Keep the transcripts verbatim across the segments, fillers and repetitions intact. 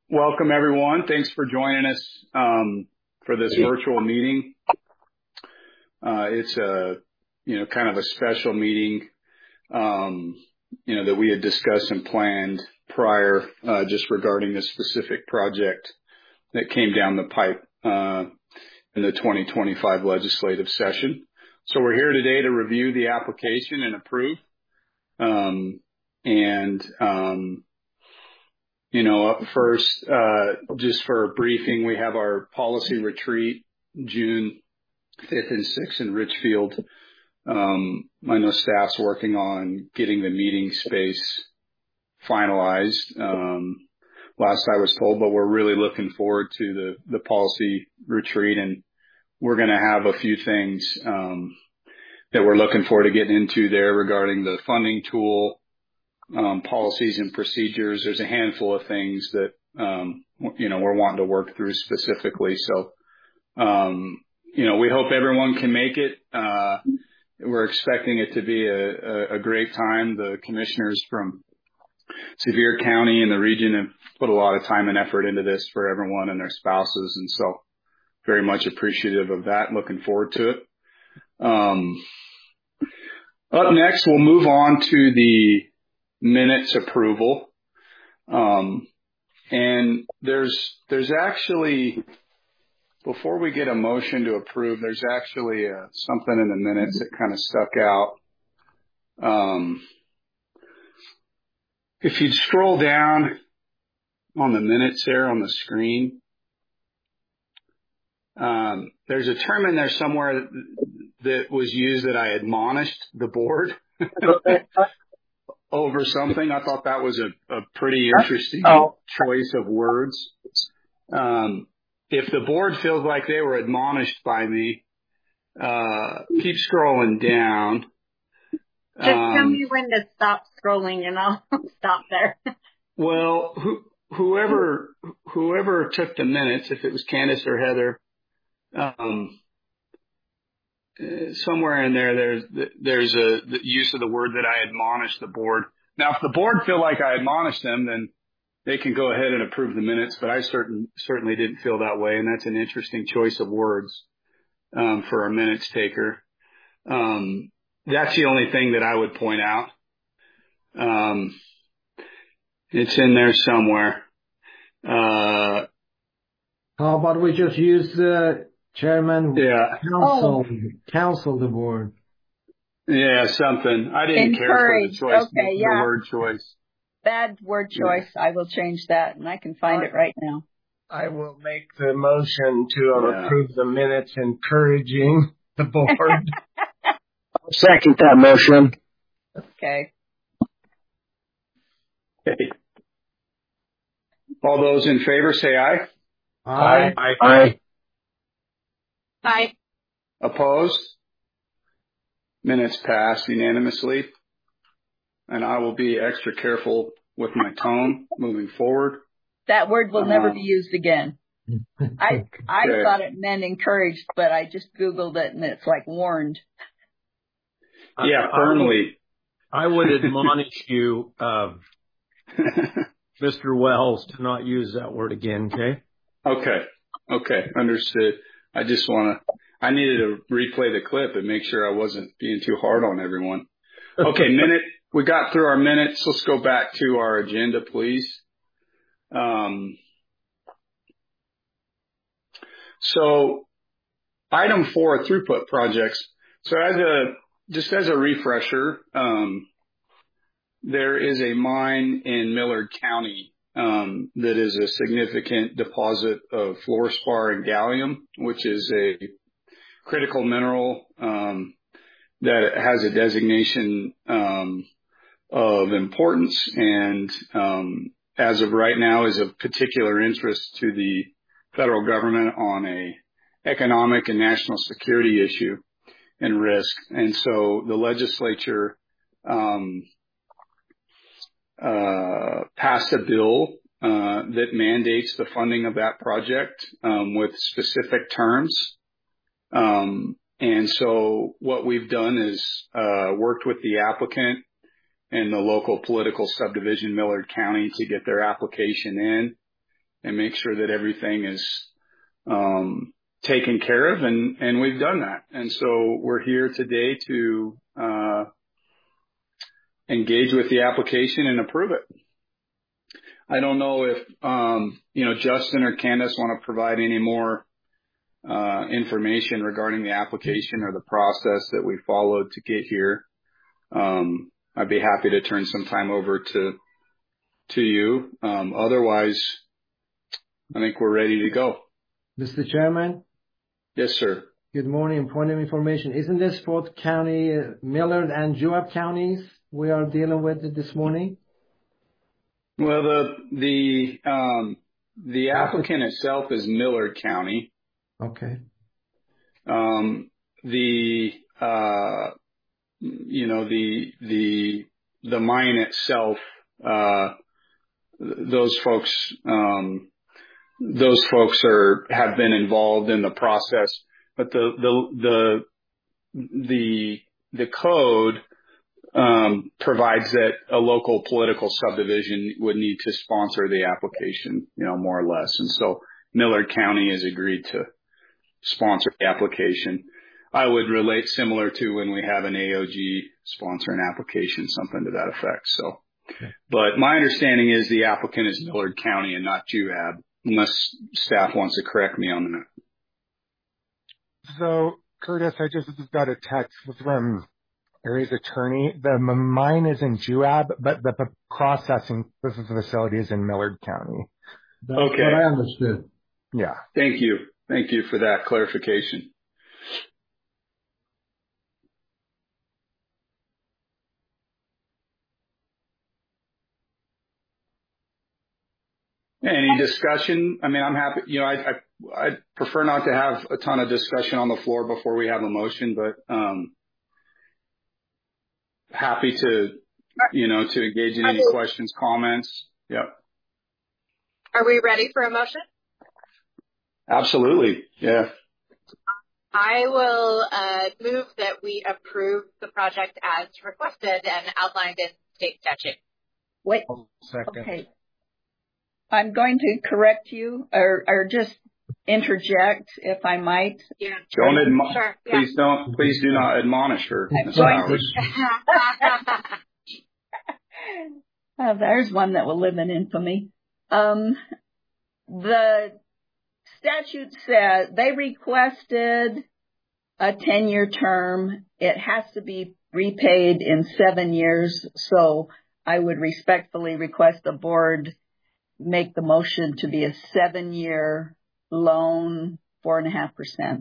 Welcome, everyone. Thanks for joining us um, for this virtual meeting. Uh, it's a, you know, kind of a special meeting, um, you know, that we had discussed and planned prior, uh, just regarding this specific project that came down the pipe uh, in the twenty twenty-five legislative session. So we're here today to review the application and approve. Um, and um, You know, up first, uh, just for a briefing, we have our policy retreat June fifth and sixth in Richfield. Um, I know staff's working on getting the meeting space finalized, um, last I was told, but we're really looking forward to the, the policy retreat, and we're going to have a few things, um, that we're looking forward to getting into there regarding the funding tool, Um, policies and procedures. There's a handful of things that, um, you know, we're wanting to work through specifically. So, um, you know, we hope everyone can make it. Uh, we're expecting it to be a, a, a great time. The commissioners from Sevier County and the region have put a lot of time and effort into this for everyone and their spouses. And so very much appreciative of that. Looking forward to it. Um, up next, we'll move on to the minutes approval. Um, and there's, there's actually, before we get a motion to approve, there's actually uh, something in the minutes that kind of stuck out. Um, if you'd scroll down on the minutes there on the screen, um, there's a term in there somewhere that, that was used that I admonished the board over something. I thought that was a, a pretty interesting oh. choice of words. Um, if the board feels like they were admonished by me, uh, keep scrolling down. Just um, tell me when to stop scrolling and I'll stop there. Well, who, whoever, whoever took the minutes, if it was Candace or Heather, um, somewhere in there, there's, there's a the use of the word that I admonished the board. Now, if the board feel like I admonished them, then they can go ahead and approve the minutes, but I certain, certainly didn't feel that way. And that's an interesting choice of words, um, for our minutes taker. Um, that's the only thing that I would point out. Um, it's in there somewhere. Uh, how about we just use the chairman, yeah. counsel, oh. counsel the board. Yeah, something. I didn't Encourage. care for the choice, okay, the, yeah. the word choice. Bad word choice. Yeah. I will change that, and I can find I, it right now. I will make the motion to yeah. approve the minutes, encouraging the board. I'll second that motion. Okay. Okay. All those in favor say aye. Aye. Aye. Aye. Aye. Opposed? Minutes pass unanimously. And I will be extra careful with my tone moving forward. That word will uh, never be used again. I I okay. thought it meant encouraged, but I just Googled it and it's like warned. Yeah, firmly. I would, I would admonish you, uh, Mister Wells, to not use that word again, okay? Okay. Okay. Understood. I just want to, I needed to replay the clip and make sure I wasn't being too hard on everyone. Okay. Minute. We got through our minutes. Let's go back to our agenda, please. Um, so item four, throughput projects. So as a, just as a refresher, um, there is a mine in Millard County, um, that is a significant deposit of fluorspar and gallium, which is a critical mineral, um, that has a designation, um, of importance and, um, as of right now is of particular interest to the federal government on a economic and national security issue and risk. And so the legislature, um, uh, passed a bill, uh, that mandates the funding of that project, um, with specific terms. Um, and so what we've done is, uh, worked with the applicant and the local political subdivision, Millard County, to get their application in. and make sure that everything is um, taken care of, and, and we've done that. And so we're here today to uh, engage with the application and approve it. I don't know if, um, you know, Justin or Candace want to provide any more uh, information regarding the application or the process that we followed to get here. Um, I'd be happy to turn some time over to to you. Um, otherwise, I think we're ready to go. Mister Chairman? Yes, sir. Good morning. Point of information. Isn't this Fort County, uh, Millard and Juab counties we are dealing with this morning? Well, the the um, the applicant itself is Millard County. Okay. Um, the uh, you know the the the mine itself, uh, those folks um, those folks are have been involved in the process, but the the the the the code um, provides that a local political subdivision would need to sponsor the application, you know, more or less, and so Millard County has agreed to sponsor the application. I would relate similar to when we have an A O G sponsor an application, something to that effect. So, okay. But my understanding is the applicant is Millard County and not Juab, unless staff wants to correct me on that. So, Curtis, I just got a text from Aries attorney. The mine is in Juab, but the processing facility is in Millard County. That's okay. what I understood. Yeah. Thank you. Thank you for that clarification. Any discussion? I mean, I'm happy, you know, I, I, I prefer not to have a ton of discussion on the floor before we have a motion, but, um, happy to, you know, to engage in any questions, comments. Yep. Are we ready for a motion? Absolutely. Yeah. I will uh, move that we approve the project as requested and outlined in state statute. Wait. Second. Okay. I'm going to correct you or, or just interject, if I might. Yeah. Don't admo- sure. Please yeah. don't. Please do not admonish her. uh, there's one that will live in infamy. Um, the statute said they requested a ten-year term. It has to be repaid in seven years. So I would respectfully request the board make the motion to be a seven-year loan, four and a half percent.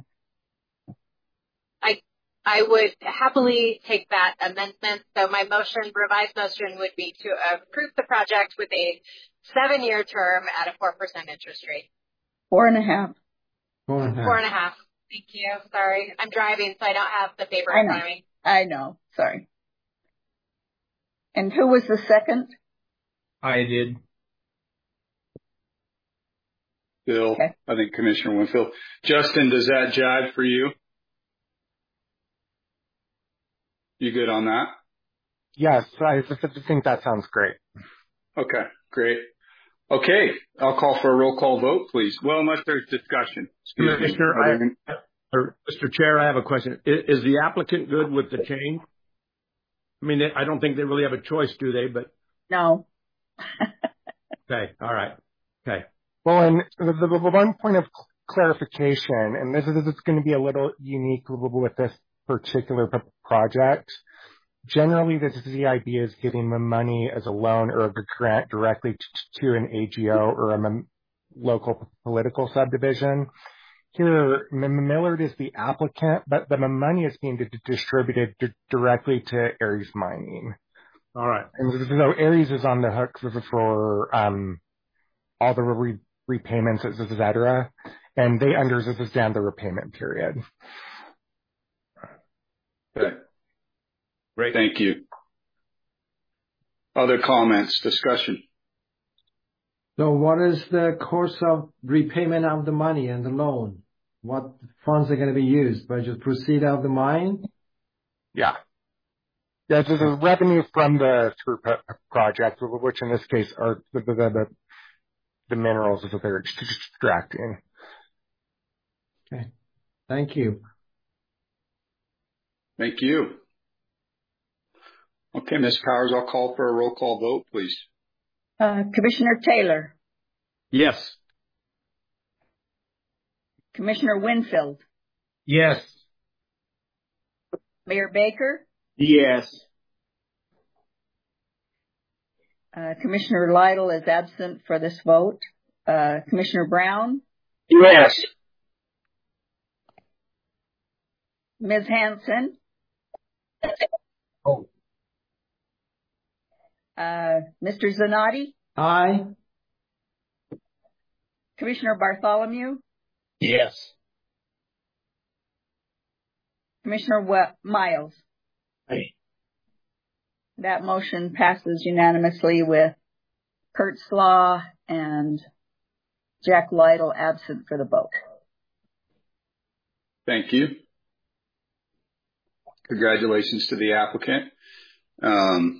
I I would happily take that amendment. So my motion, revised motion, would be to approve the project with a seven-year term at a four percent interest rate. Four and a half. Four and a half. Four and a half. Thank you. Sorry. I'm driving, so I don't have the paper I in know. front of me. I know. Sorry. And who was the second? I did. Bill, Okay. I think Commissioner Winfield. Justin, does that jive for you? You good on that? Yes, I think that sounds great. Okay, great. Okay, I'll call for a roll call vote, please. Well, unless there's discussion. Commissioner, I, or Mister Chair, I have a question. Is, is the applicant good with the change? I mean, I don't think they really have a choice, do they? But No. okay, all right, okay. Well, and the, the, the one point of clarification, and this is, this is going to be a little unique with this particular project. Generally, this is the idea is giving the money as a loan or a grant directly to, to an A G O or a m- local political subdivision. Here, M- Millard is the applicant, but the money is being d- distributed d- directly to Aries Mining. All right. And so Aries is on the hook for, for um, all the re- repayments, et cetera, and they understand the repayment period. Okay. Great. Thank you. Other comments, discussion? So what is the course of repayment of the money and the loan? What funds are going to be used? By just proceed out of the mine? Yeah. Yeah, this is revenue from the throughput project, which in this case are the, the, the the minerals that they're extracting. Okay. Thank you. Thank you. Okay, Miz Powers, I'll call for a roll call vote, please. Uh, Commissioner Taylor, Yes. Commissioner Winfield, Yes. Mayor Baker, Yes. uh, Commissioner Lytle is absent for this vote. Uh, Commissioner Brown, Yes. Miz Hanson, Oh. uh, Mister Zanotti, Aye. Commissioner Bartholomew, Yes. Commissioner we- Miles. Aye. That motion passes unanimously with Kurt Slaw and Jack Lytle absent for the vote. Thank you. Congratulations to the applicant. Um,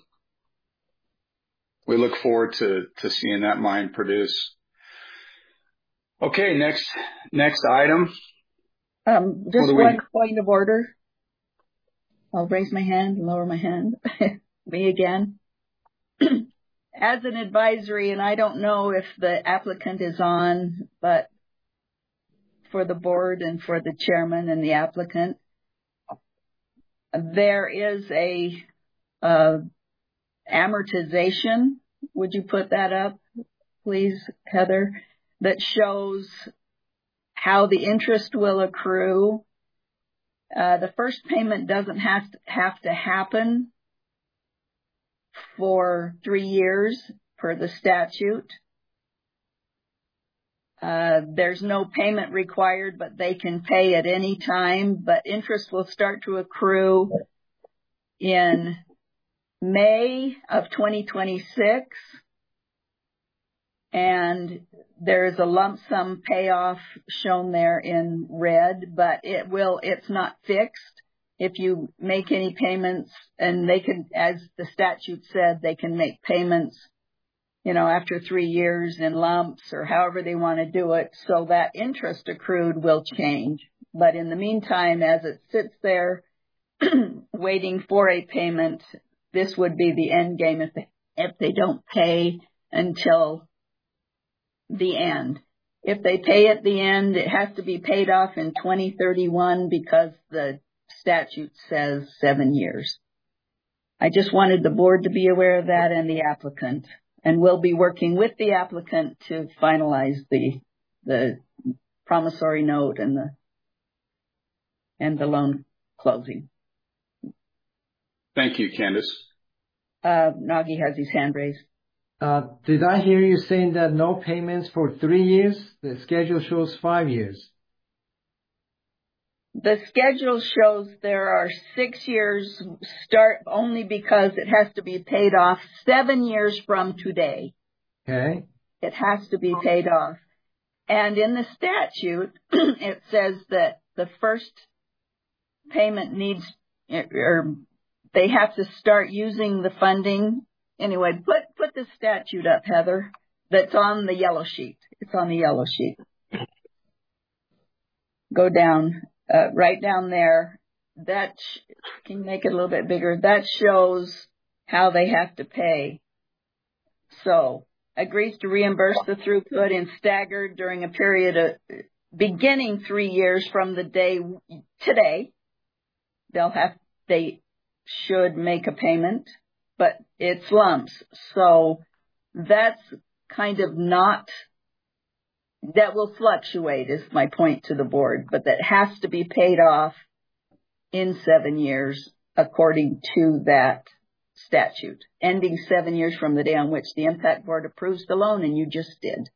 we look forward to, to seeing that mine produce. Okay, next, next item. Um, just we- one point of order. I'll raise my hand and lower my hand. Me again. As an advisory, and I don't know if the applicant is on, but for the board and for the chairman and the applicant, there is a uh, amortization. Would you put that up, please, Heather? That shows how the interest will accrue. Uh, the first payment doesn't have to, have to happen for three years per the statute. Uh, there's no payment required, but they can pay at any time. But interest will start to accrue in May of twenty twenty-six. And there's a lump sum payoff shown there in red, but it will, it's not fixed. If you make any payments, and they can, as the statute said, they can make payments, you know, after three years in lumps or however they want to do it. So that interest accrued will change. But in the meantime, as it sits there waiting for a payment, this would be the end game if they, if they don't pay until the end. If they pay at the end, it has to be paid off in twenty thirty-one because the statute says seven years. I just wanted the board to be aware of that and the applicant, and we'll be working with the applicant to finalize the the promissory note and the and the loan closing. Thank you, Candace. Uh, Nagi has his hand raised. Uh, did I hear you saying that no payments for three years? The schedule shows five years. The schedule shows there are six years start only because it has to be paid off seven years from today. Okay. It has to be paid off. And in the statute, it says that the first payment needs, or they have to start using the funding. Anyway, put, put the statute up, Heather. That's on the yellow sheet. It's on the yellow sheet. Go down, uh, right down there. That, sh- can you make it a little bit bigger? That shows how they have to pay. So, agrees to reimburse the throughput in staggered during a period of beginning three years from the day today. They'll have, they should make a payment, but it's lumps. So that's kind of not, that will fluctuate is my point to the board, but that has to be paid off in seven years according to that statute, ending seven years from the day on which the impact board approves the loan, and you just did.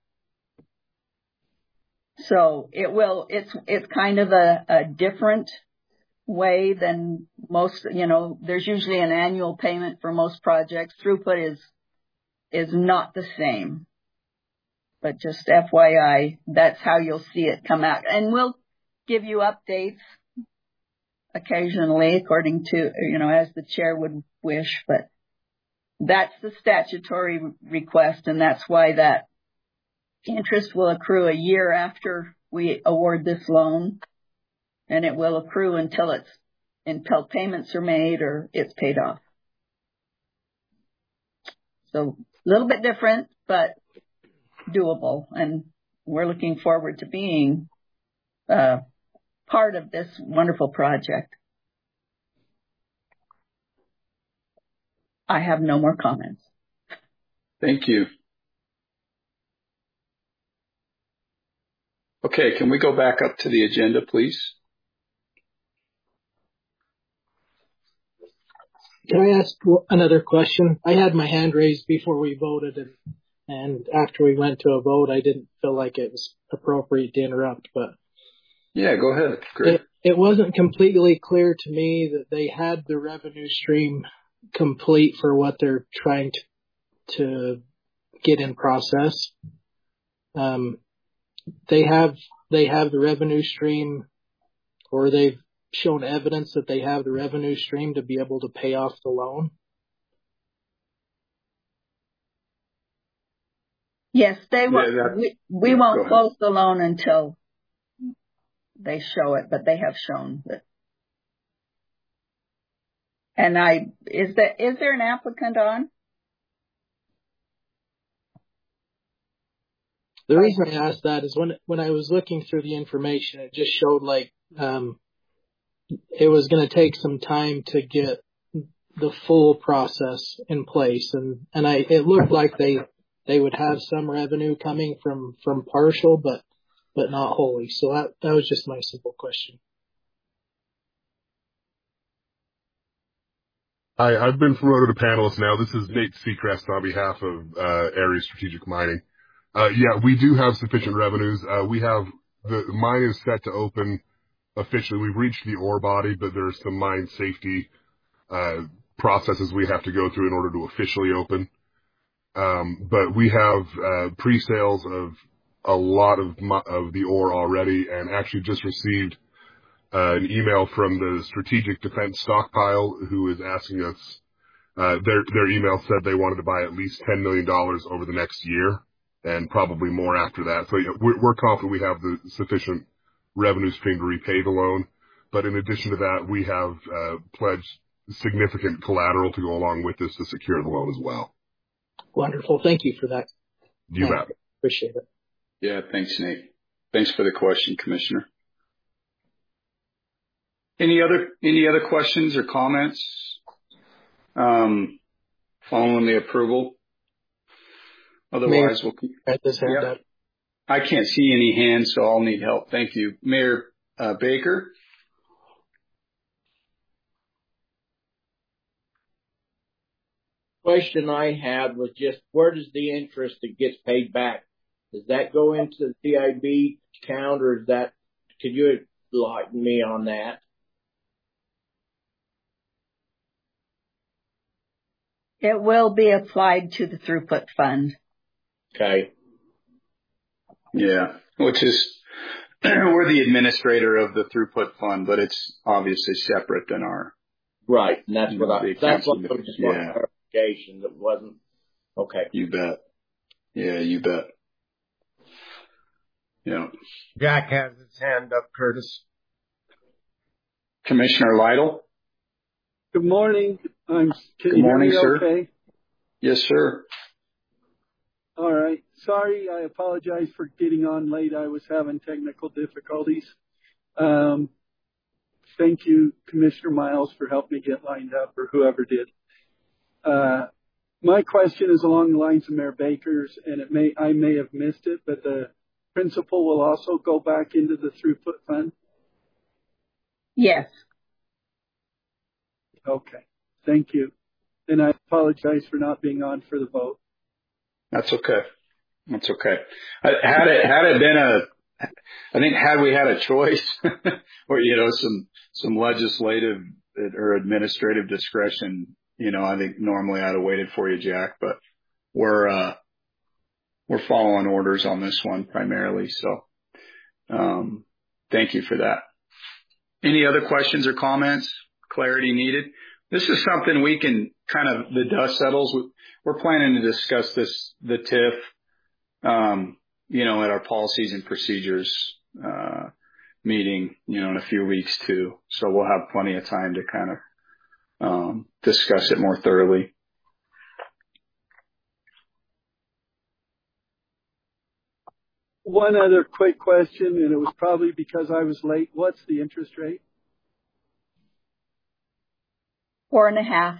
So it will, it's, it's kind of a, a different way than most, you know, there's usually an annual payment for most projects. Throughput is, is not the same. But just F Y I, that's how you'll see it come out. And we'll give you updates occasionally according to, you know, as the chair would wish, but that's the statutory request, and that's why that interest will accrue a year after we award this loan, and it will accrue until it's until payments are made or it's paid off. So a little bit different, but doable, and we're looking forward to being uh, part of this wonderful project. I have no more comments. Thank you. Okay, can we go back up to the agenda, please? Can I ask another question? I had my hand raised before we voted, and, and after we went to a vote, I didn't feel like it was appropriate to interrupt, but yeah, go ahead. Great. It, it wasn't completely clear to me that they had the revenue stream complete for what they're trying to, to get in process. Um, they have they have the revenue stream, or they've shown evidence that they have the revenue stream to be able to pay off the loan? Yes, they Yeah, won't. that- We, we yeah, go won't ahead. close the loan until they show it, but they have shown that. And I is there is there an applicant on? The reason I asked that is when when I was looking through the information, it just showed like um, it was going to take some time to get the full process in place, and and I it looked like they they would have some revenue coming from from partial, but but not wholly. So that that was just my simple question. Hi, I've been promoted to panelist now. This is Nate Seacrest on behalf of uh, Ares Strategic Mining. Uh, yeah, we do have sufficient revenues. Uh, we have the mine is set to open officially. We've reached the ore body, but there's some mine safety uh, processes we have to go through in order to officially open. Um, but we have uh, pre-sales of a lot of of the ore already, and actually just received uh, an email from the Strategic Defense Stockpile, who is asking us. Uh, their their email said they wanted to buy at least ten million dollars over the next year, and probably more after that. So yeah, we're, we're confident we have the sufficient revenue stream to repay the loan. But in addition to that, we have uh, pledged significant collateral to go along with this to secure the loan as well. Wonderful. Thank you for that. You Yeah, bet. appreciate it. Yeah, thanks, Nate. Thanks for the question, Commissioner. Any other any other questions or comments um, following the approval? Otherwise, Mayor, we'll keep. Write this hand Yep. up. I can't see any hands, so I'll need help. Thank you. Mayor uh, Baker? Question I had was just, where does the interest that gets paid back? Does that go into the C I B account, or is that, could you enlighten me on that? It will be applied to the throughput fund. Okay. Yeah, which is, we're the administrator of the throughput fund, but it's obviously separate than our. Right. And that's what I, The that's what accounts I just want yeah. clarification. That wasn't, okay. You bet. Yeah, you bet. Yeah. Jack has his hand up, Curtis. Commissioner Lytle? Good morning. I'm, can Good you morning, hear me sir. okay? Yes, sir. All right. Sorry, I apologize for getting on late. I was having technical difficulties. Um, thank you, Commissioner Miles, for helping me get lined up, or whoever did. Uh, my question is along the lines of Mayor Baker's, and it may I may have missed it, but the principal will also go back into the throughput fund? Yes. Okay. Thank you. And I apologize for not being on for the vote. That's okay. That's okay. I, had it had it been a, I think had we had a choice, or you know, some some legislative or administrative discretion, you know, I think normally I'd have waited for you, Jack. But we're uh, we're following orders on this one primarily. So, um, thank you for that. Any other questions or comments? Clarity needed. This is something we can kind of, the dust settles. We're planning to discuss this, the T I F, um, you know, at our policies and procedures, uh, meeting, you know, in a few weeks too. So we'll have plenty of time to kind of, um, discuss it more thoroughly. One other quick question, and it was probably because I was late. What's the interest rate? Four and a half.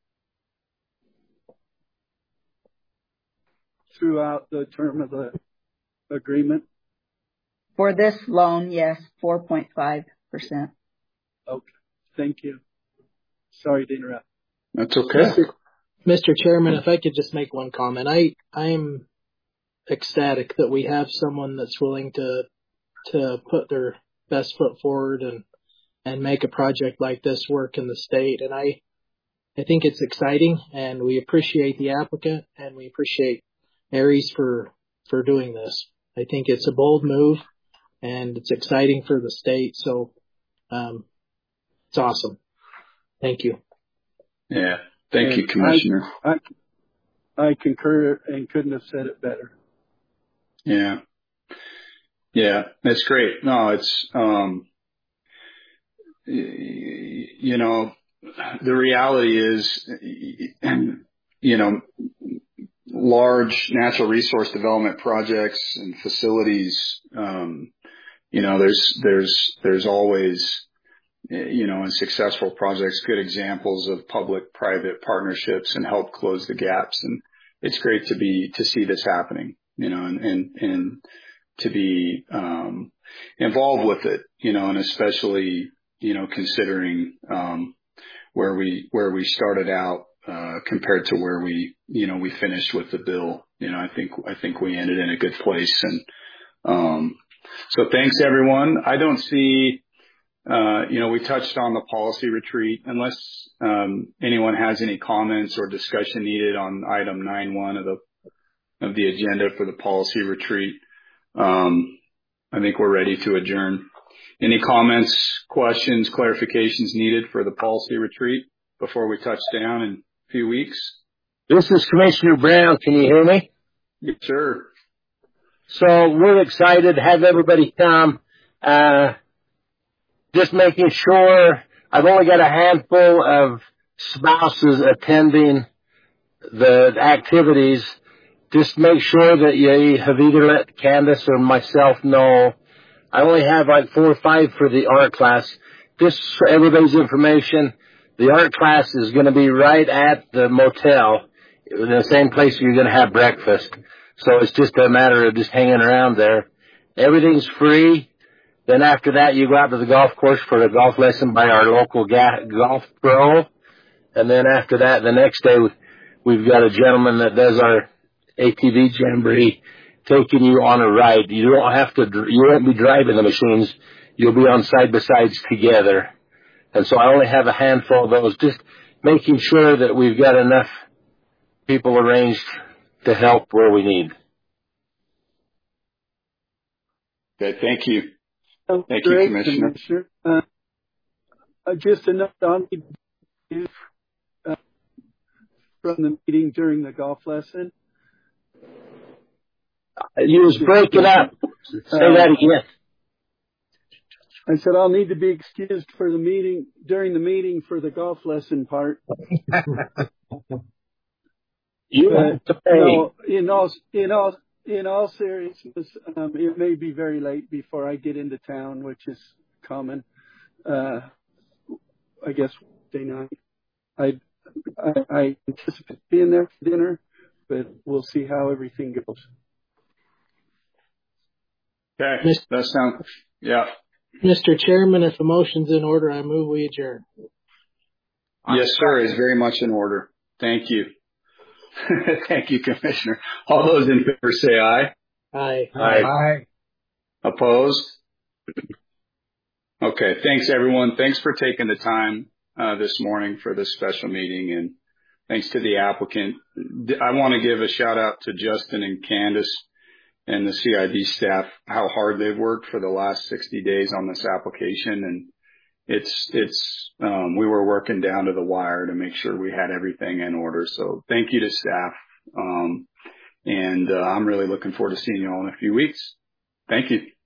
Throughout the term of the agreement? For this loan, yes, four point five percent. Okay. Thank you. Sorry to interrupt. That's okay. Mister Mister Chairman, if I could just make one comment. I, I'm ecstatic that we have someone that's willing to, to put their best foot forward and, and make a project like this work in the state. And I, I think it's exciting, and we appreciate the applicant, and we appreciate Aries for, for doing this. I think it's a bold move, and it's exciting for the state. So, um, it's awesome. Thank you. Yeah. Thank and you, Commissioner. I, I, I concur and couldn't have said it better. Yeah. Yeah. That's great. No, it's, um, you know, the reality is, you know, large natural resource development projects and facilities, um, you know, there's, there's, there's always, you know, in successful projects, good examples of public-private partnerships and help close the gaps. And it's great to be, to see this happening, you know, and, and, and to be, um, involved with it, you know, and especially, you know, considering, um, where we, where we started out, uh, compared to where we, you know, we finished with the bill. You know, I think, I think we ended in a good place. And, um, so thanks everyone. I don't see, uh, you know, we touched on the policy retreat. Unless, um, anyone has any comments or discussion needed on item nine one of the, of the agenda for the policy retreat. Um, I think we're ready to adjourn. Any comments, questions, clarifications needed for the policy retreat before we touch down in a few weeks? This is Commissioner Brown. Can you hear me? Yes, sir. So we're excited to have everybody come. Uh, just making sure I've only got a handful of spouses attending the activities. Just make sure that you have either let Candace or myself know. I only have like four or five for the art class. Just for everybody's information, the art class is going to be right at the motel, in the same place you're going to have breakfast. So it's just a matter of just hanging around there. Everything's free. Then after that, you go out to the golf course for a golf lesson by our local ga- golf pro. And then after that, the next day, we've got a gentleman that does our A T V jamboree, taking you on a ride. You don't have to, you won't be driving the machines. You'll be on side-by-sides together. And so I only have a handful of those, just making sure that we've got enough people arranged to help where we need. Okay, thank you. Oh, thank great, you, Commissioner. Commissioner. Uh, uh, just enough on uh, from the meeting during the golf lesson. You was breaking up. Say uh, that again. I said I'll need to be excused for the meeting, during the meeting for the golf lesson part. You but, have to pay. No, in all, in all, in all seriousness, um, it may be very late before I get into town, which is common. Uh, I guess Wednesday night. I, I, I anticipate being there for dinner, but we'll see how everything goes. Okay, that sounds, yeah. Mister Chairman, if a motion's in order, I move we adjourn. Yes, sir. It's very much in order. Thank you. Thank you, Commissioner. All those in favor say aye. Aye. Aye. Aye. Opposed? Okay. Thanks, everyone. Thanks for taking the time uh, this morning for this special meeting, and thanks to the applicant. I want to give a shout out to Justin and Candace and the C I D staff, how hard they've worked for the last sixty days on this application. And it's, it's, um, we were working down to the wire to make sure we had everything in order. So thank you to staff. Um, And uh, I'm really looking forward to seeing you all in a few weeks. Thank you.